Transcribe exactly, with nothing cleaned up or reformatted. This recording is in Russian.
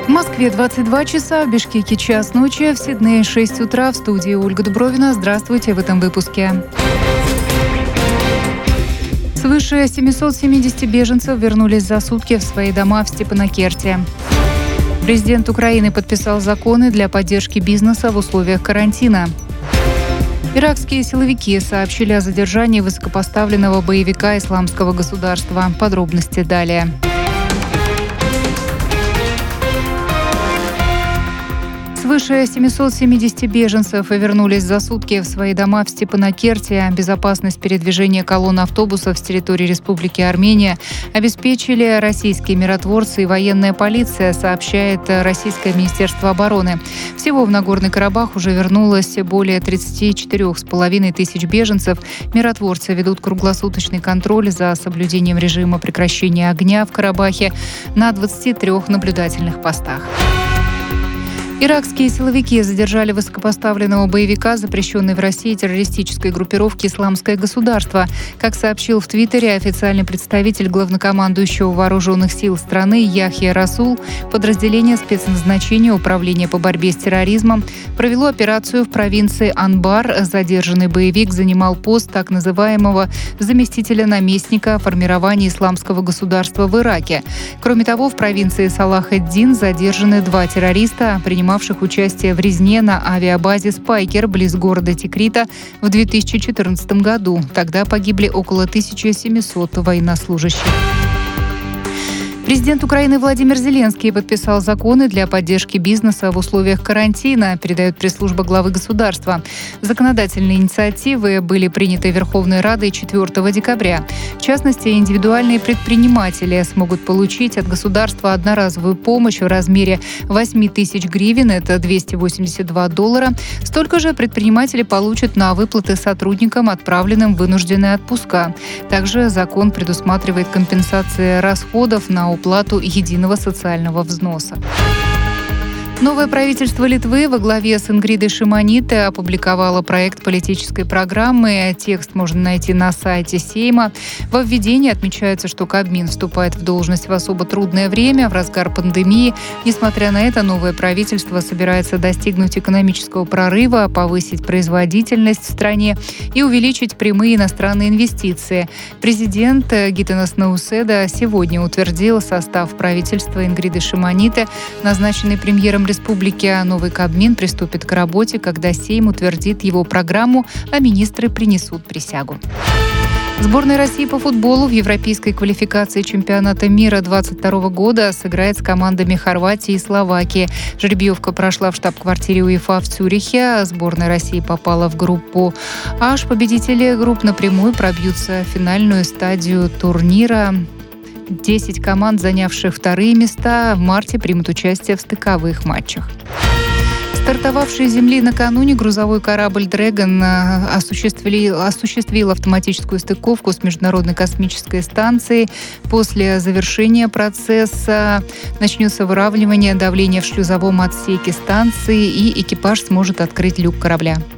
В Москве двадцать два часа, в Бишкеке час ночи, в Сиднее шесть утра. В студии Ольга Дубровина. Здравствуйте в этом выпуске. Свыше семьсот семьдесят беженцев вернулись за сутки в свои дома в Степанакерте. Президент Украины подписал законы для поддержки бизнеса в условиях карантина. Иракские силовики сообщили о задержании высокопоставленного боевика Исламского государства. Подробности далее. Свыше семьсот семьдесят беженцев вернулись за сутки в свои дома в Степанакерте. Безопасность передвижения колонн автобусов с территории Республики Армения обеспечили российские миротворцы и военная полиция, сообщает Российское Министерство обороны. Всего в Нагорный Карабах уже вернулось более тридцать четыре с половиной тысяч беженцев. Миротворцы ведут круглосуточный контроль за соблюдением режима прекращения огня в Карабахе на двадцати трёх наблюдательных постах. Иракские силовики задержали высокопоставленного боевика, запрещенной в России террористической группировки «Исламское государство». Как сообщил в Твиттере официальный представитель главнокомандующего вооруженных сил страны Яхья Расул, подразделение спецназначения Управления по борьбе с терроризмом провело операцию в провинции Анбар. Задержанный боевик занимал пост так называемого заместителя наместника формирования «Исламского государства» в Ираке. Кроме того, в провинции Салах-эд-Дин задержаны два террориста, принимавших участие в резне на авиабазе «Спайкер» близ города Тикрита в две тысячи четырнадцатом году. Тогда погибли около тысячи семисот военнослужащих. Президент Украины Владимир Зеленский подписал законы для поддержки бизнеса в условиях карантина, передает пресс-служба главы государства. Законодательные инициативы были приняты Верховной Радой четвёртого декабря. В частности, индивидуальные предприниматели смогут получить от государства одноразовую помощь в размере восемь тысяч гривен, это двести восемьдесят два доллара. Столько же предприниматели получат на выплаты сотрудникам, отправленным в вынужденные отпуска. Также закон предусматривает компенсации расходов на уплату единого социального взноса. Новое правительство Литвы во главе с Ингридой Шимоняте опубликовало проект политической программы. Текст можно найти на сайте Сейма. Во введении отмечается, что Кабмин вступает в должность в особо трудное время, в разгар пандемии. Несмотря на это, новое правительство собирается достигнуть экономического прорыва, повысить производительность в стране и увеличить прямые иностранные инвестиции. Президент Гитанас Науседа сегодня утвердил состав правительства Ингриды Шимоняте, назначенный премьером республики. Новый Кабмин приступит к работе, когда Сейм утвердит его программу, а министры принесут присягу. Сборная России по футболу в европейской квалификации чемпионата мира двадцать второго года сыграет с командами Хорватии и Словакии. Жеребьевка прошла в штаб-квартире УЕФА в Цюрихе. Сборная России попала в группу H. Победители групп напрямую пробьются в финальную стадию турнира. Десять команд, занявших вторые места, в марте примут участие в стыковых матчах. Стартовавший с земли накануне грузовой корабль «Дрэгон» осуществил, осуществил автоматическую стыковку с Международной космической станцией. После завершения процесса начнется выравнивание давления в шлюзовом отсеке станции, и экипаж сможет открыть люк корабля.